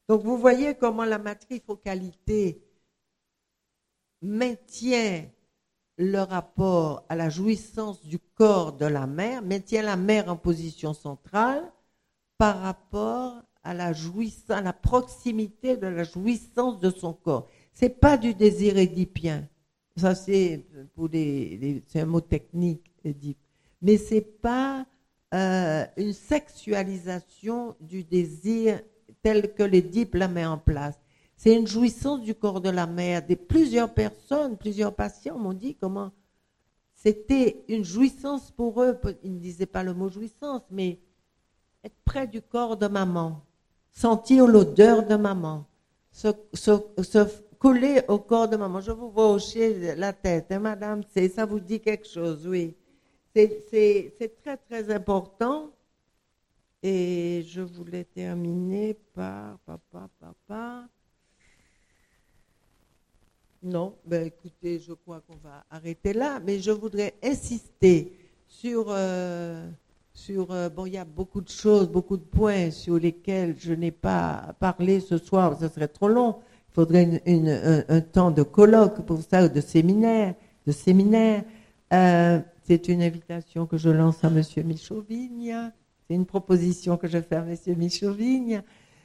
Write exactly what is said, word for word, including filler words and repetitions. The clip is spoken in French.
Donc, vous voyez comment la matrifocalité maintient le rapport à la jouissance du corps de la mère, maintient la mère en position centrale par rapport à la jouissance, à la proximité de la jouissance de son corps. C'est pas du désir édipien. Ça, c'est pour les, les c'est un mot technique, Édipe. Mais c'est pas euh, une sexualisation du désir tel que l'Édipe la met en place. C'est une jouissance du corps de la mère. Des, plusieurs personnes, plusieurs patients m'ont dit comment c'était une jouissance pour eux. Ils ne disaient pas le mot jouissance, mais être près du corps de maman, sentir l'odeur de maman, se, se, se coller au corps de maman. Je vous vois hocher la tête, hein, madame, c'est, ça vous dit quelque chose, oui. C'est, c'est, c'est très, très important. Et je voulais terminer par papa, papa. Non, ben écoutez, je crois qu'on va arrêter là, mais je voudrais insister sur, euh, sur euh, bon, il y a beaucoup de choses, beaucoup de points sur lesquels je n'ai pas parlé ce soir, ce serait trop long. Il faudrait une, une, un, un temps de colloque pour ça, ou de séminaire, de séminaire. Euh, c'est une invitation que je lance à Monsieur Michaud-Vigne. C'est une proposition que je fais à Monsieur Michaud-Vigne.